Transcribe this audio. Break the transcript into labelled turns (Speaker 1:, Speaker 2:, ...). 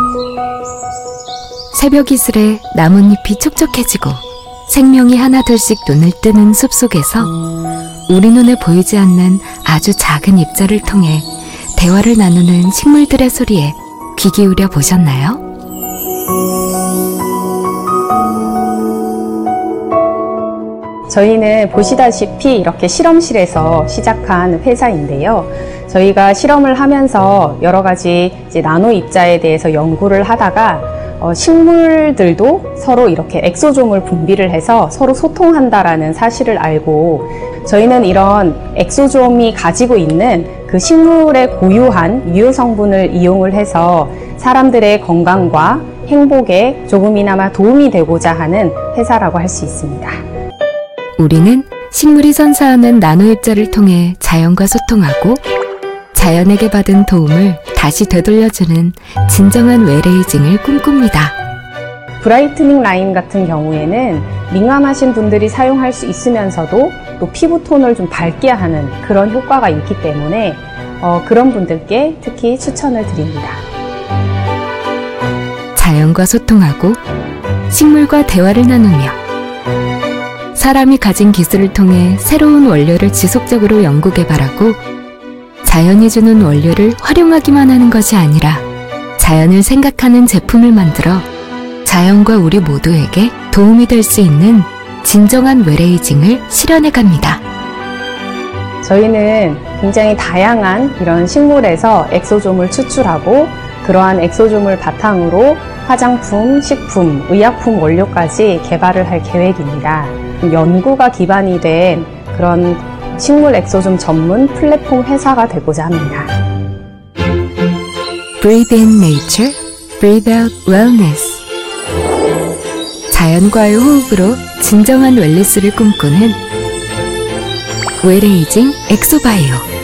Speaker 1: 새벽 이슬에 나뭇잎이 촉촉해지고 생명이 하나둘씩 눈을 뜨는 숲속에서 우리 눈에 보이지 않는 아주 작은 입자를 통해 대화를 나누는 식물들의 소리에 귀 기울여 보셨나요?
Speaker 2: 저희는 보시다시피 이렇게 실험실에서 시작한 회사인데요. 저희가 실험을 하면서 여러 가지 나노 입자에 대해서 연구를 하다가 식물들도 서로 이렇게 엑소좀을 분비를 해서 서로 소통한다라는 사실을 알고 저희는 이런 엑소좀이 가지고 있는 그 식물의 고유한 유효 성분을 이용을 해서 사람들의 건강과 행복에 조금이나마 도움이 되고자 하는 회사라고 할 수 있습니다.
Speaker 1: 우리는 식물이 선사하는 나노입자를 통해 자연과 소통하고 자연에게 받은 도움을 다시 되돌려주는 진정한 웰에이징을 꿈꿉니다.
Speaker 2: 브라이트닝 라인 같은 경우에는 민감하신 분들이 사용할 수 있으면서도 또 피부톤을 좀 밝게 하는 그런 효과가 있기 때문에 그런 분들께 특히 추천을 드립니다.
Speaker 1: 자연과 소통하고 식물과 대화를 나누며 사람이 가진 기술을 통해 새로운 원료를 지속적으로 연구 개발하고 자연이 주는 원료를 활용하기만 하는 것이 아니라 자연을 생각하는 제품을 만들어 자연과 우리 모두에게 도움이 될 수 있는 진정한 웰에이징을 실현해 갑니다.
Speaker 2: 저희는 굉장히 다양한 이런 식물에서 엑소좀을 추출하고 그러한 엑소좀을 바탕으로 화장품, 식품, 의약품 원료까지 개발을 할 계획입니다. 연구가 기반이 된 그런 식물 엑소좀 전문 플랫폼 회사가 되고자 합니다.
Speaker 1: Breathe in nature, breathe out wellness. 자연과의 호흡으로 진정한 웰니스를 꿈꾸는 웰에이징 엑소바이오.